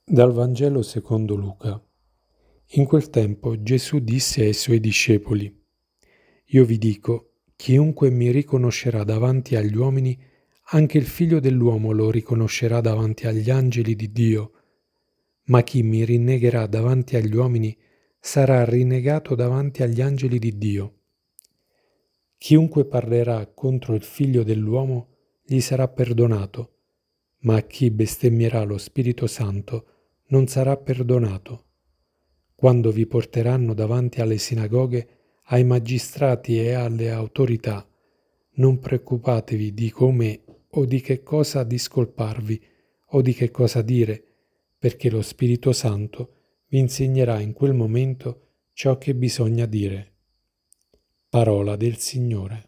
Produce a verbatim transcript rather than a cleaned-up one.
Dal Vangelo secondo Luca. In quel tempo Gesù disse ai suoi discepoli: Io vi dico, chiunque mi riconoscerà davanti agli uomini, anche il Figlio dell'uomo lo riconoscerà davanti agli angeli di Dio. Ma chi mi rinnegherà davanti agli uomini sarà rinnegato davanti agli angeli di Dio. Chiunque parlerà contro il Figlio dell'uomo gli sarà perdonato, ma a chi bestemmierà lo Spirito Santo non sarà perdonato. Quando vi porteranno davanti alle sinagoghe, ai magistrati e alle autorità, non preoccupatevi di come o di che cosa discolparvi o di che cosa dire, perché lo Spirito Santo vi insegnerà in quel momento ciò che bisogna dire. Parola del Signore.